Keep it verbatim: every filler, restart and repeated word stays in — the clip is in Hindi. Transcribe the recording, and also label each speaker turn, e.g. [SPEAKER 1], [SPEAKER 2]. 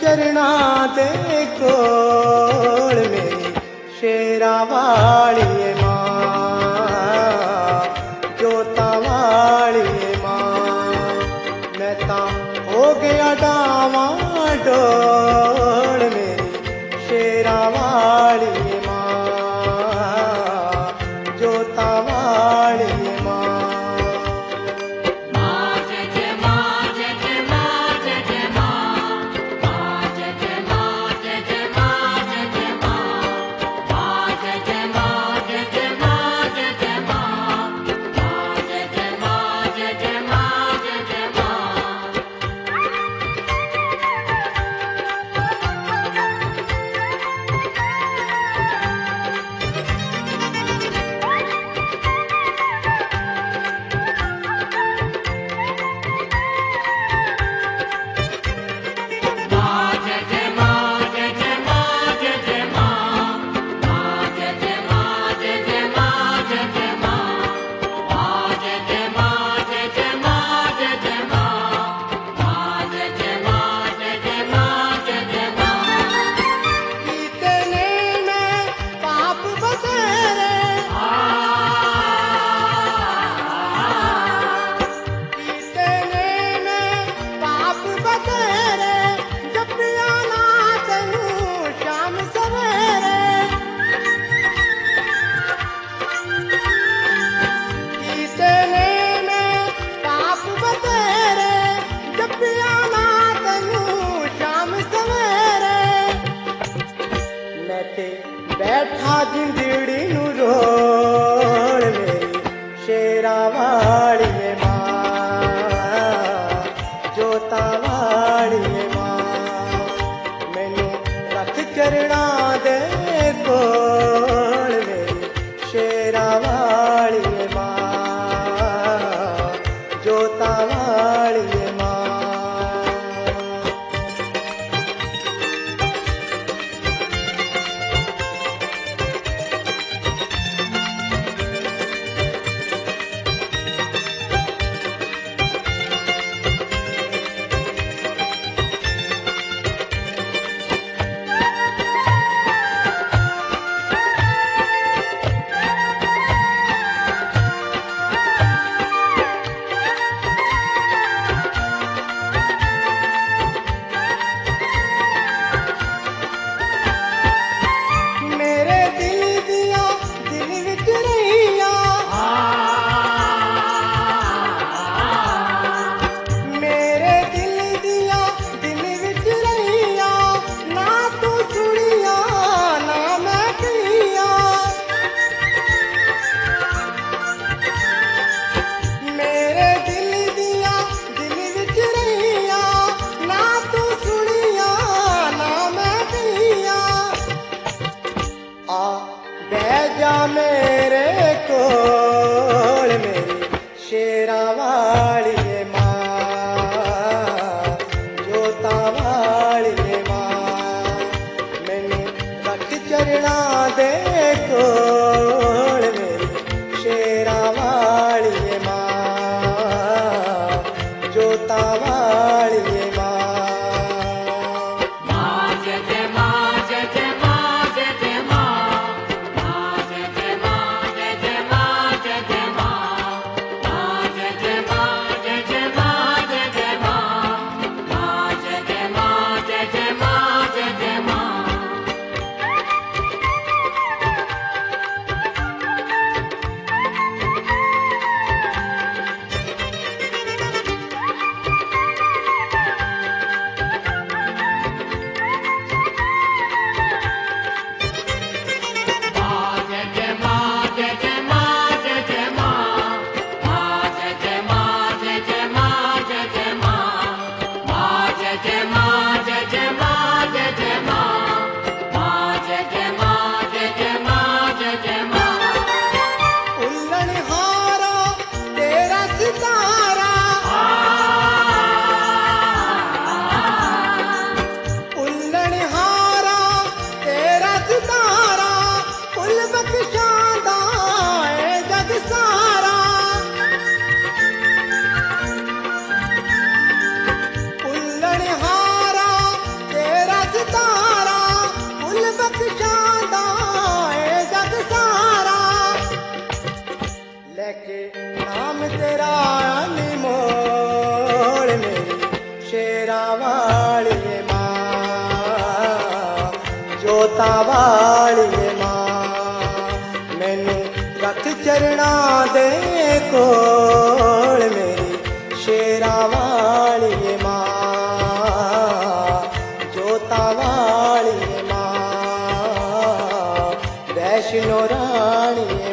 [SPEAKER 1] चरना दे कोल मेरी शेरा वाली मां, जोता वाली मां। मैं ता हो गया डावां डोल मेरी शेरा वाली मां, जोता वाली मां। बैठा जिंदड़ी नू रोल मेरी शेरा वाली मां, जोता वाली मां। मैनू रख चरना दे कोल मेरी शेरा वाली मां, जोता वाली मां। बैजा मेरे कोल मेरी शेरा वाली मां, जोता वाली मां। मैनू रख चरना दे कोल मेरी शेरा वाली मां, जोता वाली मां। ਵਾਲੀਏ ਮਾਂ ਮੈਨੂੰ ਰੱਖ ਚਰਣਾ ਦੇ ਕੋਲ ਮੇਰੀ ਸ਼ੇਰਾਂ ਵਾਲੀਏ ਮਾਂ ਜੋਤਾਂ ਵਾਲੀਏ ਮਾਂ ਵੈਸ਼ਨੋ ਰਾਣੀਏ